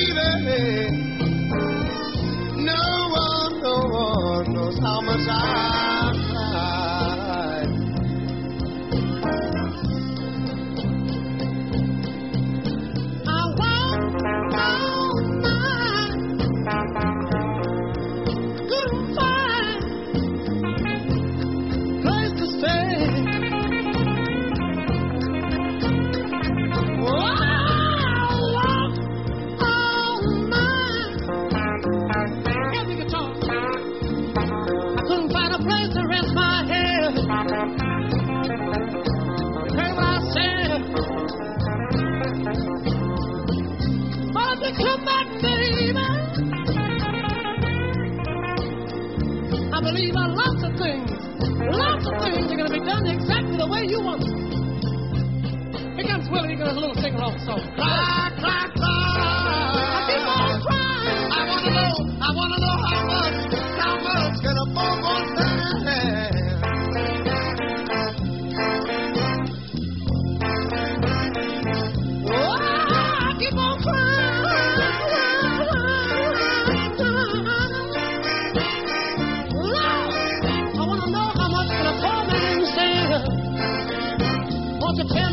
baby. No one knows how much I cried. I walked all night, couldn't find a place to stay. Oh, I walked all night. Here's the guitar. I couldn't find a place to rest my head. Heard what I said. Oh, they come back, baby. I believe lots of things are going to be done exactly the way you want them. Here comes Willie, he got a little sing-along song. Cry, cry, cry. I keep on crying. I want to know how much can a poor boy stand? Oh, I keep on crying. Lord, I want to know how much can a poor man stand? Won't you tell